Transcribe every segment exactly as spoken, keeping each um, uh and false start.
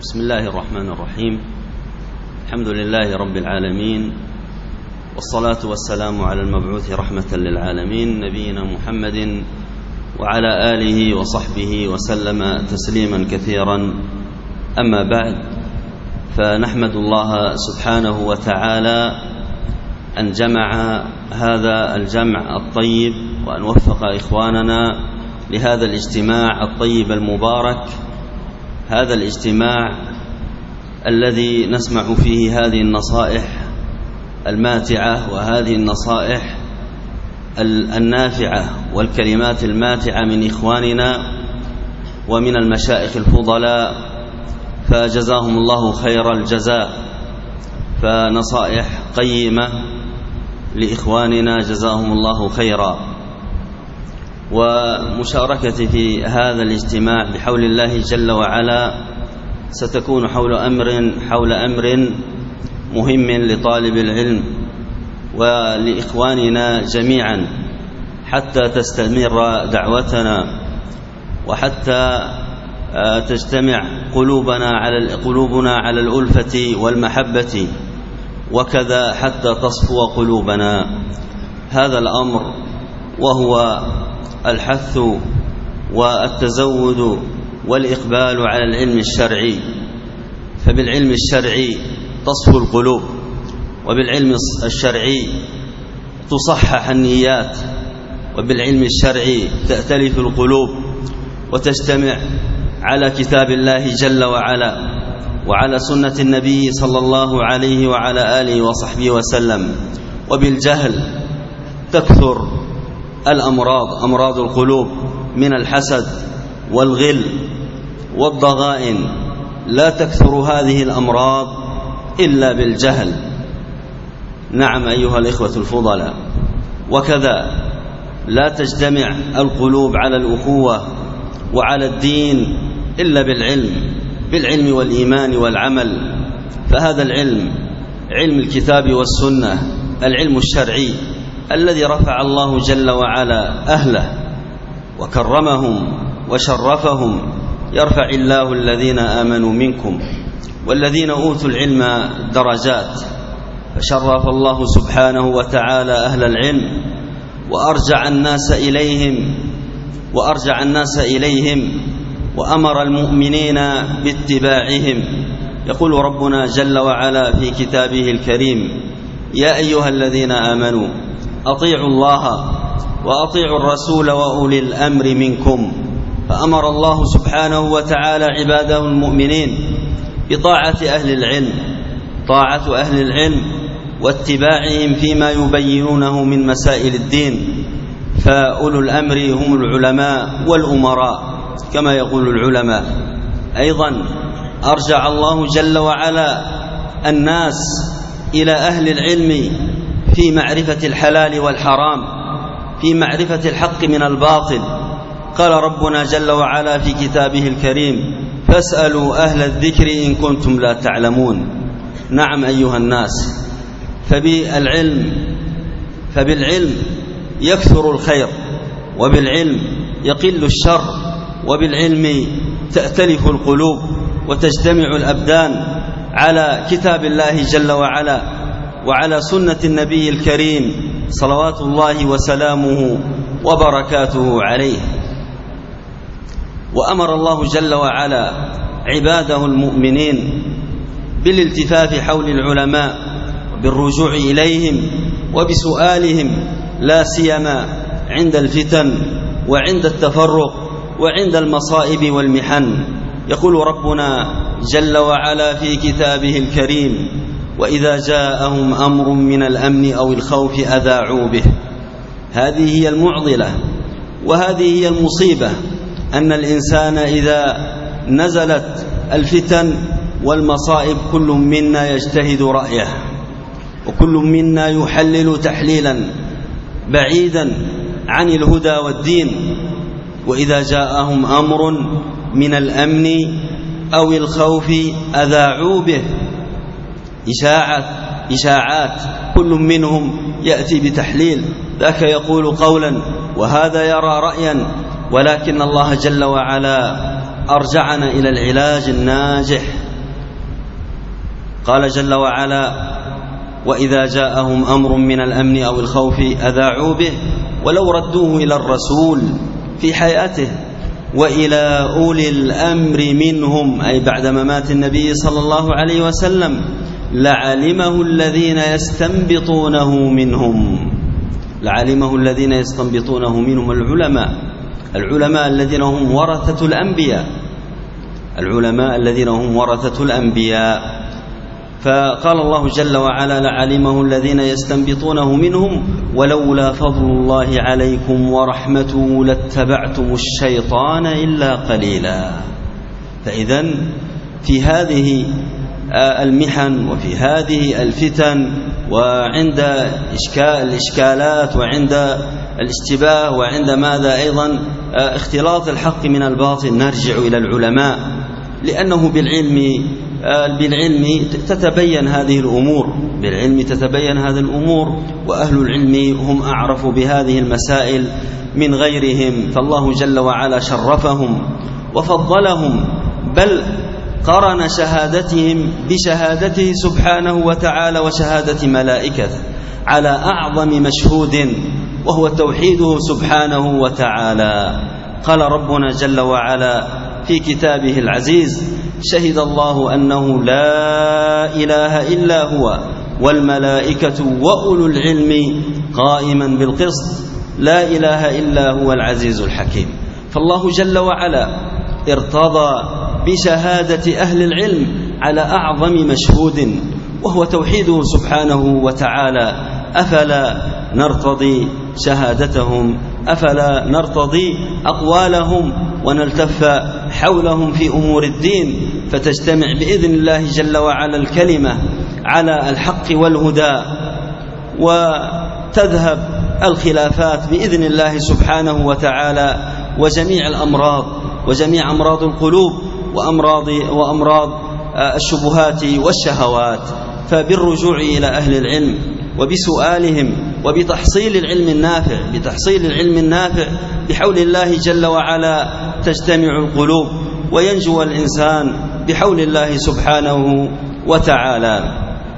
بسم الله الرحمن الرحيم. الحمد لله رب العالمين، والصلاة والسلام على المبعوث رحمة للعالمين نبينا محمد وعلى آله وصحبه وسلم تسليما كثيرا. أما بعد، فنحمد الله سبحانه وتعالى أن جمع هذا الجمع الطيب، وأن وفق إخواننا لهذا الاجتماع الطيب المبارك، هذا الاجتماع الذي نسمع فيه هذه النصائح الماتعة وهذه النصائح النافعة والكلمات الماتعة من إخواننا ومن المشايخ الفضلاء، فجزاهم الله خير الجزاء. فنصائح قيمة لإخواننا جزاهم الله خيرا. ومشاركتي في هذا الاجتماع بحول الله جل وعلا ستكون حول أمر حول أمر مهم لطالب العلم ولإخواننا جميعا، حتى تستمر دعوتنا وحتى تجتمع قلوبنا على قلوبنا على الألفة والمحبة، وكذا حتى تصفو قلوبنا. هذا الأمر وهو الحث والتزود والإقبال على العلم الشرعي، فبالعلم الشرعي تصفو القلوب، وبالعلم الشرعي تصحح النيات، وبالعلم الشرعي تأتلف القلوب وتجتمع على كتاب الله جل وعلا وعلى سنة النبي صلى الله عليه وعلى آله وصحبه وسلم. وبالجهل تكثر الأمراض، أمراض القلوب من الحسد والغل والضغائن، لا تكثر هذه الأمراض إلا بالجهل. نعم أيها الإخوة الفضلاء، وكذا لا تجتمع القلوب على الأخوة وعلى الدين إلا بالعلم، بالعلم والإيمان والعمل. فهذا العلم علم الكتاب والسنة، العلم الشرعي الذي رفع الله جل وعلا أهله وكرمهم وشرفهم. يرفع الله الذين آمنوا منكم والذين أوتوا العلم درجات، فشرف الله سبحانه وتعالى أهل العلم وأرجع الناس إليهم وأرجع الناس إليهم وأمر المؤمنين باتباعهم. يقول ربنا جل وعلا في كتابه الكريم: يا أيها الذين آمنوا أطيعوا الله وأطيعوا الرسول وأولي الأمر منكم. فأمر الله سبحانه وتعالى عباده المؤمنين بطاعة أهل العلم، طاعة أهل العلم واتباعهم فيما يبينونه من مسائل الدين. فأولو الأمر هم العلماء والأمراء كما يقول العلماء. أيضا أرجع الله جل وعلا الناس إلى أهل العلم في معرفة الحلال والحرام، في معرفة الحق من الباطل. قال ربنا جل وعلا في كتابه الكريم: فاسألوا أهل الذكر إن كنتم لا تعلمون. نعم أيها الناس، فبالعلم فبالعلم يكثر الخير، وبالعلم يقل الشر، وبالعلم تأتلف القلوب وتجتمع الأبدان على كتاب الله جل وعلا وعلى سنة النبي الكريم صلوات الله وسلامه وبركاته عليه. وأمر الله جل وعلا عباده المؤمنين بالالتفاف حول العلماء، بالرجوع إليهم وبسؤالهم، لا سيما عند الفتن وعند التفرق وعند المصائب والمحن. يقول ربنا جل وعلا في كتابه الكريم: وإذا جاءهم أمر من الأمن أو الخوف أذاعوا به. هذه هي المعضلة وهذه هي المصيبة، أن الإنسان إذا نزلت الفتن والمصائب كل منا يجتهد رأيه، وكل منا يحلل تحليلا بعيدا عن الهدى والدين. وإذا جاءهم أمر من الأمن أو الخوف أذاعوا به. إشاعات إشاعات كل منهم يأتي بتحليل، ذاك يقول قولا وهذا يرى رأيا، ولكن الله جل وعلا أرجعنا إلى العلاج الناجح قال جل وعلا: وإذا جاءهم أمر من الأمن أو الخوف أذاعوا به ولو ردوه إلى الرسول في حياته وإلى أولي الأمر منهم، أي بعد ممات النبي صلى الله عليه وسلم، لعلمه الذين يستنبطونه منهم لعلمه الذين يستنبطونه منهم العلماء العلماء الذين هم ورثة الأنبياء العلماء الذين هم ورثة الأنبياء فقال الله جل وعلا: لعلمه الذين يستنبطونه منهم ولولا فضل الله عليكم ورحمته لاتبعتم الشيطان إلا قليلا. فإذن في هذه المحن وفي هذه الفتن وعند إشكال الإشكالات وعند الاشتباه وعند ماذا أيضا اختلاط الحق من الباطل نرجع إلى العلماء، لأنه بالعلم بالعلم تتبين هذه الأمور بالعلم تتبين هذه الأمور وأهل العلم هم أعرف بهذه المسائل من غيرهم، فالله جل وعلا شرفهم وفضلهم، بل قرن شهادتهم بشهادته سبحانه وتعالى وشهادة ملائكته على أعظم مشهود وهو توحيده سبحانه وتعالى. قال ربنا جل وعلا في كتابه العزيز: شهد الله أنه لا إله إلا هو والملائكة وأولو العلم قائما بالقسط لا إله إلا هو العزيز الحكيم. فالله جل وعلا ارتضى بشهادة أهل العلم على أعظم مشهود وهو توحيده سبحانه وتعالى. أفلا نرتضي شهادتهم؟ أفلا نرتضي أقوالهم ونلتف حولهم في أمور الدين فتجتمع بإذن الله جل وعلا الكلمة على الحق والهدى وتذهب الخلافات بإذن الله سبحانه وتعالى وجميع الأمراض وجميع أمراض القلوب وأمراض وأمراض الشبهات والشهوات. فبالرجوع إلى أهل العلم وبسؤالهم وبتحصيل العلم النافع بتحصيل العلم النافع بحول الله جل وعلا تجتمع القلوب وينجو الإنسان بحول الله سبحانه وتعالى.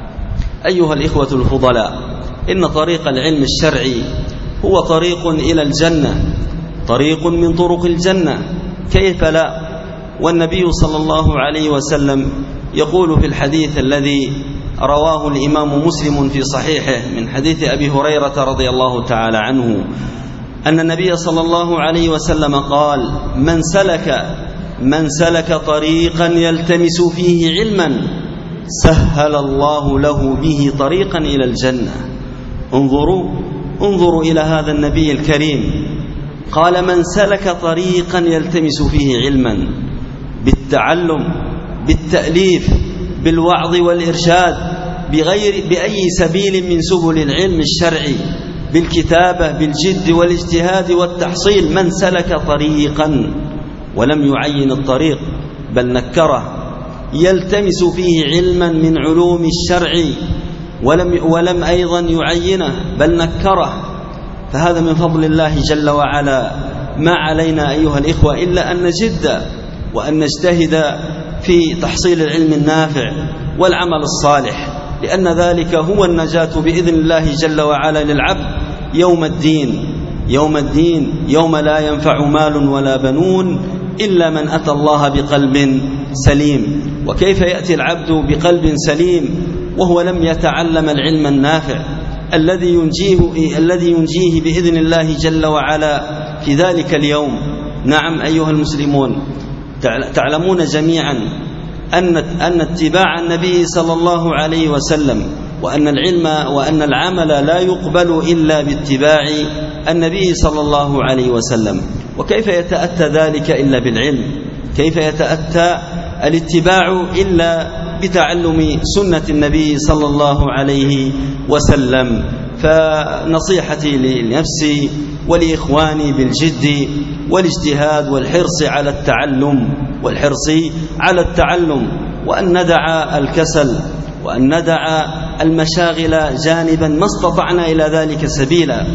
أيها الإخوة الفضلاء، إن طريق العلم الشرعي هو طريق إلى الجنة، طريق من طرق الجنة، كيف لا؟ والنبي صلى الله عليه وسلم يقول في الحديث الذي رواه الإمام مسلم في صحيحه من حديث أبي هريرة رضي الله تعالى عنه أن النبي صلى الله عليه وسلم قال: من سلك من سلك طريقا يلتمس فيه علما سهل الله له به طريقا إلى الجنة. انظروا انظروا إلى هذا النبي الكريم، قال: من سلك طريقا يلتمس فيه علما، بالتعلم، بالتأليف، بالوعظ والإرشاد، بغير بأي سبيل من سبل العلم الشرعي، بالكتابة، بالجد والاجتهاد والتحصيل. من سلك طريقا، ولم يعين الطريق بل نكره، يلتمس فيه علما من علوم الشرع ولم, ولم أيضا يعينه بل نكره، فهذا من فضل الله جل وعلا. ما علينا أيها الإخوة إلا أن نجد وأن نجتهد في تحصيل العلم النافع والعمل الصالح، لأن ذلك هو النجاة بإذن الله جل وعلا للعبد يوم الدين يوم الدين يوم لا ينفع مال ولا بنون إلا من أتى الله بقلب سليم. وكيف يأتي العبد بقلب سليم وهو لم يتعلم العلم النافع الذي ينجيه الذي ينجيه بإذن الله جل وعلا في ذلك اليوم؟ نعم أيها المسلمون، تعلمون جميعا أن أن اتباع النبي صلى الله عليه وسلم وأن العلم وأن العمل لا يقبل إلا باتباع النبي صلى الله عليه وسلم. وكيف يتأتى ذلك إلا بالعلم؟ كيف يتأتى الاتباع إلا بتعلم سنة النبي صلى الله عليه وسلم؟ فنصيحتي لنفسي ولإخواني بالجد والاجتهاد والحرص على التعلم والحرص على التعلم وأن ندع الكسل وأن ندع المشاغل جانبا ما استطعنا إلى ذلك سبيلا.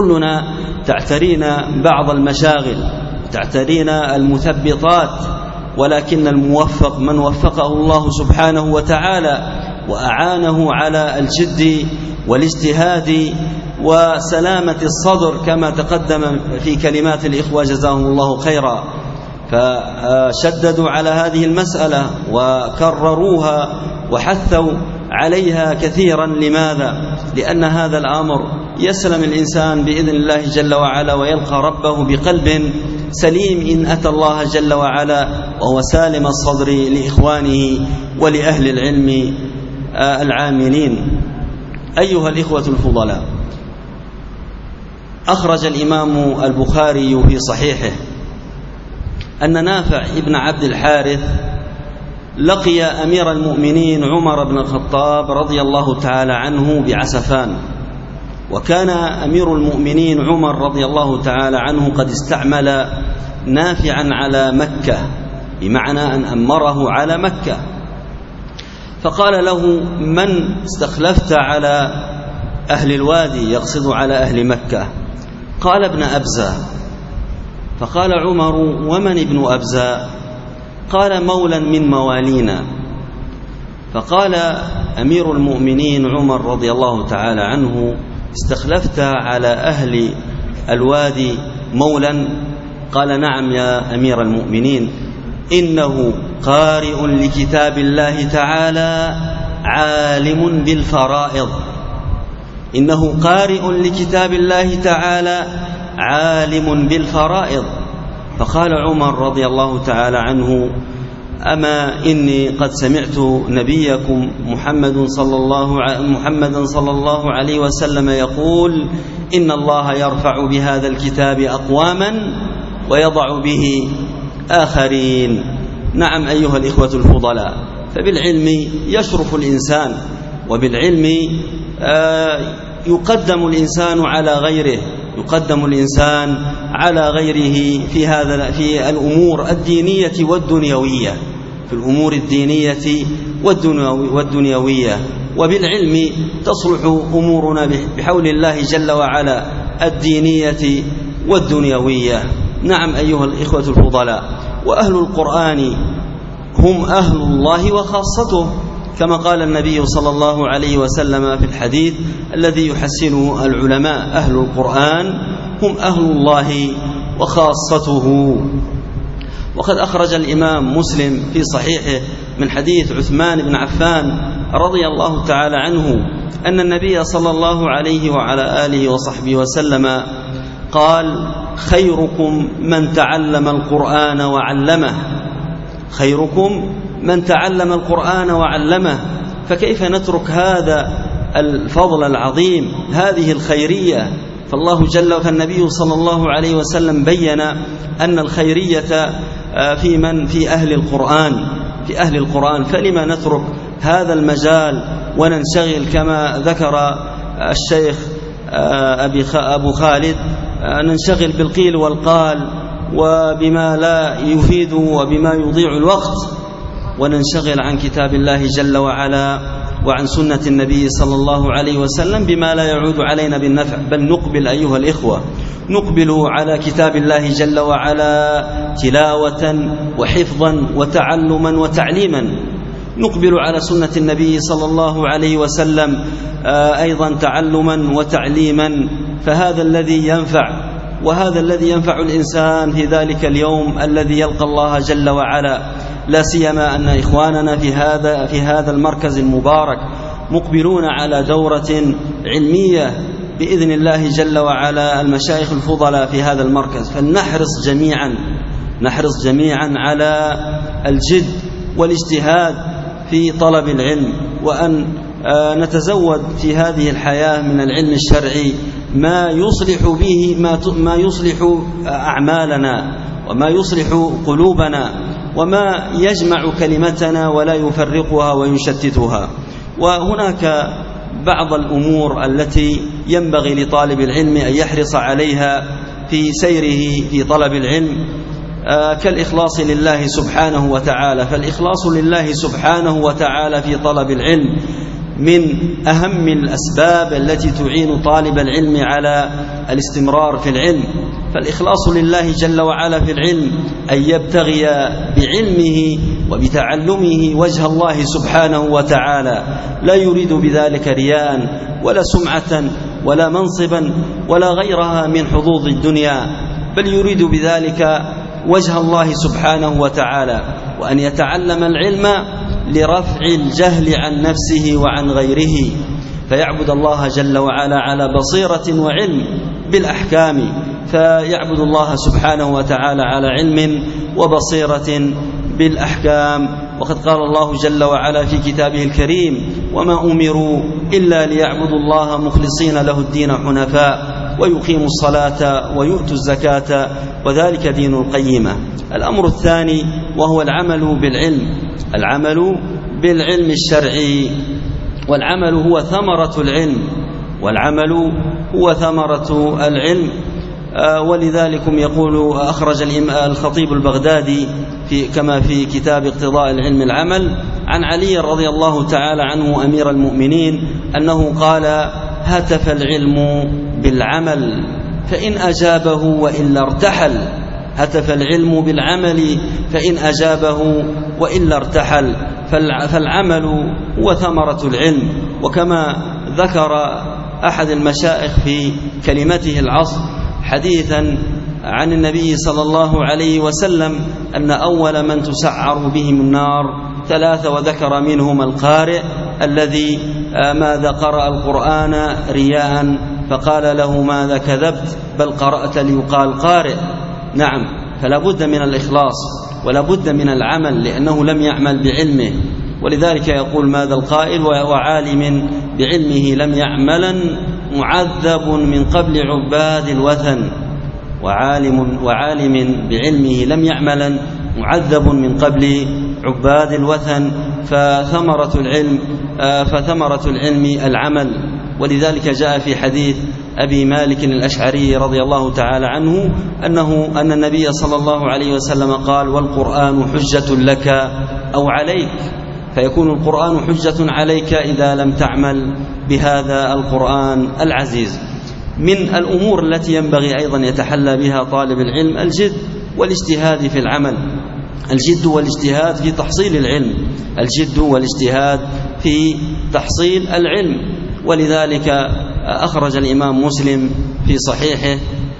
كلنا تعترينا بعض المشاغل، تعترينا المثبطات ولكن الموفق من وفقه الله سبحانه وتعالى وأعانه على الجد والاجتهاد وسلامة الصدر كما تقدم في كلمات الإخوة جزاهم الله خيرا. فشددوا على هذه المسألة وكرروها وحثوا عليها كثيرا. لماذا؟ لأن هذا الأمر يسلم الإنسان بإذن الله جل وعلا ويلقى ربه بقلب سليم إن أتى الله جل وعلا وهو سالم الصدر لإخوانه ولأهل العلم العاملين. أيها الإخوة الفضلاء، أخرج الإمام البخاري في صحيحه أن نافع ابن عبد الحارث لقي أمير المؤمنين عمر بن الخطاب رضي الله تعالى عنه بعسفان، وكان أمير المؤمنين عمر رضي الله تعالى عنه قد استعمل نافعا على مكة، بمعنى أن أمره على مكة، فقال له: من استخلفت على أهل الوادي؟ يقصد على أهل مكة. قال: ابن أبزة. فقال عمر: ومن ابن أبزة؟ قال: مولا من موالينا. فقال أمير المؤمنين عمر رضي الله تعالى عنه: استخلفت على أهل الوادي مولا؟ قال: نعم يا أمير المؤمنين، إنه قارئ لكتاب الله تعالى عالم بالفرائض. إنه قارئ لكتاب الله تعالى عالم بالفرائض. فقال عمر رضي الله تعالى عنه: أما إني قد سمعت نبيكم محمد صلى الله محمد صلى الله عليه وسلم يقول: إن الله يرفع بهذا الكتاب أقواما ويضع به آخرين. نعم أيها الإخوة الفضلاء، فبالعلم يشرف الإنسان، وبالعلم يقدم الإنسان على غيره، يقدم الإنسان على غيره في هذا في الأمور الدينية والدنيوية، في الأمور الدينية والدنيوية. وبالعلم تصلح أمورنا بحول الله جل وعلا الدينية والدنيوية. نعم أيها الإخوة الفضلاء، وأهل القرآن هم أهل الله وخاصته، كما قال النبي صلى الله عليه وسلم في الحديث الذي يحسنه العلماء: أهل القرآن هم أهل الله وخاصته. وقد أخرج الإمام مسلم في صحيحه من حديث عثمان بن عفان رضي الله تعالى عنه أن النبي صلى الله عليه وعلى آله وصحبه وسلم قال: خيركم من تعلم القرآن وعلمه. خيركم من تعلم القرآن وعلمه. فكيف نترك هذا الفضل العظيم، هذه الخيرية؟ فالله جل فالنبي صلى الله عليه وسلم بين أن الخيرية في من في أهل القرآن في أهل القرآن فلما نترك هذا المجال وننشغل كما ذكر الشيخ أبو خالد، ننشغل بالقيل والقال وبما لا يفيد وبما يضيع الوقت، وننشغل عن كتاب الله جل وعلا وعن سنة النبي صلى الله عليه وسلم بما لا يعود علينا بالنفع. بل نقبل أيها الإخوة، نقبل على كتاب الله جل وعلا تلاوة وحفظا وتعلما وتعليما، نقبل على سنة النبي صلى الله عليه وسلم أيضا تعلما وتعليما. فهذا الذي ينفع، وهذا الذي ينفع الإنسان في ذلك اليوم الذي يلقى الله جل وعلا. لا سيما أن إخواننا في هذا في هذا المركز المبارك مقبلون على دورة علمية بإذن الله جل وعلا، المشايخ الفضلاء في هذا المركز. فلنحرص جميعا نحرص جميعا على الجد والاجتهاد في طلب العلم، وأن نتزود في هذه الحياة من العلم الشرعي ما يصلح به ما يصلح أعمالنا وما يصلح قلوبنا وما يجمع كلمتنا ولا يفرقها ويشتتها. وهناك بعض الأمور التي ينبغي لطالب العلم أن يحرص عليها في سيره في طلب العلم، كالإخلاص لله سبحانه وتعالى. فالإخلاص لله سبحانه وتعالى في طلب العلم من أهم الأسباب التي تعين طالب العلم على الاستمرار في العلم. فالإخلاص لله جل وعلا في العلم أن يبتغي بعلمه وبتعلمه وجه الله سبحانه وتعالى، لا يريد بذلك رياء ولا سمعة ولا منصبا ولا غيرها من حظوظ الدنيا، بل يريد بذلك وجه الله سبحانه وتعالى، وأن يتعلم العلم لرفع الجهل عن نفسه وعن غيره، فيعبد الله جل وعلا على بصيرة وعلم بالأحكام، فيعبد الله سبحانه وتعالى على علم وبصيرة بالأحكام. وقد قال الله جل وعلا في كتابه الكريم: وما أمروا إلا ليعبدوا الله مخلصين له الدين حنفاء ويقيموا الصلاة ويؤتوا الزكاة وذلك دين القيمة. الأمر الثاني وهو العمل بالعلم، العمل بالعلم الشرعي، والعمل هو ثمرة العلم، والعمل هو ثمرة العلم. ولذلك يقول أخرج الخطيب البغدادي في كما في كتاب اقتضاء العلم العمل عن علي رضي الله تعالى عنه أمير المؤمنين أنه قال: هتف العلم بالعمل فإن أجابه وإلا ارتحل، هتف العلم بالعمل فإن أجابه وإلا ارتحل. فالعمل هو ثمرة العلم. وكما ذكر أحد المشايخ في كلمته العصر حديثا عن النبي صلى الله عليه وسلم أن أول من تسعر بهم النار ثلاثة، وذكر منهم القارئ الذي ماذا قرأ القرآن رياء، فقال له: ماذا كذبت؟ بل قرأت ليقال قارئ. نعم، فلا بد من الإخلاص ولا بد من العمل، لأنه لم يعمل بعلمه. ولذلك يقول ماذا القائل: وعالم بعلمه لم يعملا معذب من قبل عباد الوثن، وعالم وعالم بعلمه لم يعملا معذب من قبل عباد الوثن. فثمرة العلم فثمرة العلم العمل. ولذلك جاء في حديث أبي مالك الأشعري رضي الله تعالى عنه أنه أن النبي صلى الله عليه وسلم قال: والقرآن حجة لك أو عليك، فيكون القرآن حجة عليك إذا لم تعمل بهذا القرآن العزيز. من الأمور التي ينبغي أيضا يتحلى بها طالب العلم الجد والاجتهاد في العمل، الجد والاجتهاد في تحصيل العلم، الجد والاجتهاد في تحصيل العلم. ولذلك أخرج الإمام مسلم في صحيحه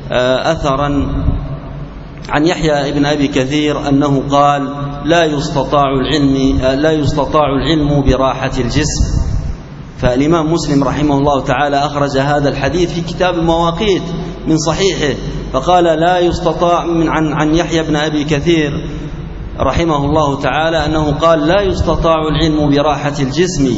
أثرا عن يحيى ابن أبي كثير أنه قال: لا يستطاع العلم لا يستطاع العلم براحة الجسم. فالإمام مسلم رحمه الله تعالى أخرج هذا الحديث في كتاب المواقيت من صحيحه، فقال: لا يستطاع من عن عن يحيى بن أبي كثير رحمه الله تعالى أنه قال: لا يستطاع العلم براحة الجسم.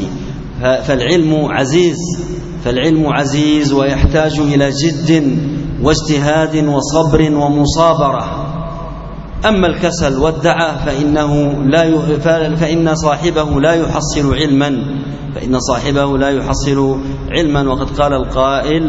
فالعلم عزيز فالعلم عزيز ويحتاج إلى جد واجتهاد وصبر ومصابرة. أما الكسل والدعاء فإنه لا فإن صاحبه لا يحصل علما فإن صاحبه لا يحصل علما. وقد قال القائل: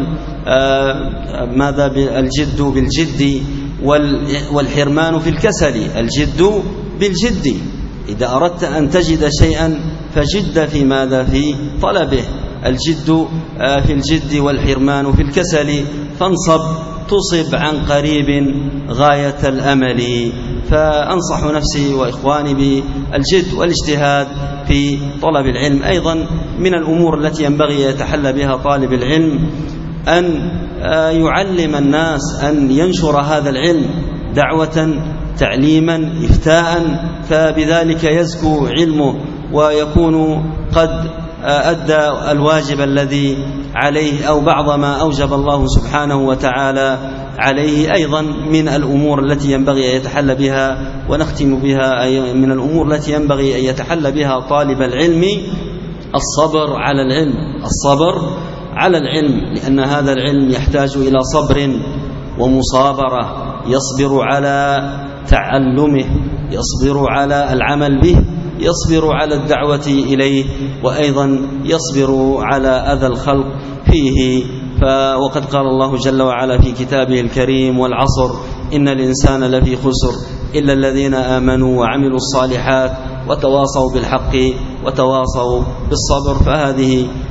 ماذا الجد بالجد والحرمان في الكسل. الجد بالجد، إذا أردت أن تجد شيئا فجد في ماذا في طلبه. الجد في الجد والحرمان في الكسل، فانصب تصب عن قريب غاية الأمل. فأنصح نفسي وإخواني بالجد والاجتهاد في طلب العلم. أيضا من الأمور التي ينبغي يتحلى بها طالب العلم أن يعلم الناس، أن ينشر هذا العلم دعوة، تعليما، إفتاء، فبذلك يزكو علمه ويكون قد أدى الواجب الذي عليه أو بعض ما أوجب الله سبحانه وتعالى عليه. أيضا من الأمور التي ينبغي أن يتحلى بها ونختم بها، أي من الأمور التي ينبغي أن يتحلى بها طالب العلم الصبر على العلم، الصبر على العلم، لأن هذا العلم يحتاج إلى صبر ومصابرة. يصبر على تعلمه، يصبر على العمل به، يصبر على الدعوة إليه، وأيضا يصبر على أذى الخلق فيه. وقد قال الله جل وعلا في كتابه الكريم: والعصر إن الإنسان لفي خسر إلا الذين آمنوا وعملوا الصالحات وتواصوا بالحق وتواصوا بالصبر. فهذه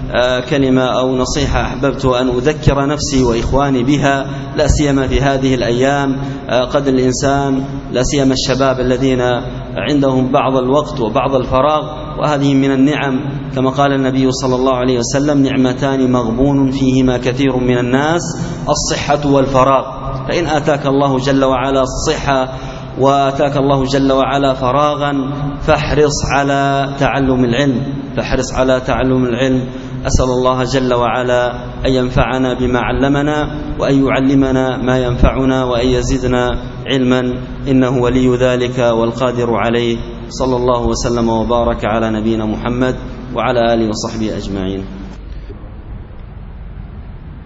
كلمة أو نصيحة أحببت أن أذكر نفسي وإخواني بها، لا سيما في هذه الأيام. قد الإنسان لا سيما الشباب الذين عندهم بعض الوقت وبعض الفراغ، وهذه من النعم كما قال النبي صلى الله عليه وسلم: نعمتان مغبون فيهما كثير من الناس، الصحة والفراغ. فإن آتاك الله جل وعلا الصحة وآتاك الله جل وعلا فراغا فاحرص على تعلم العلم، فاحرص على تعلم العلم. أسأل الله جل وعلا أن ينفعنا بما علمنا، وأن يعلمنا ما ينفعنا، وأن يزدنا علما، إنه ولي ذلك والقادر عليه. صلى الله وسلم وبارك على نبينا محمد وعلى آله وصحبه أجمعين.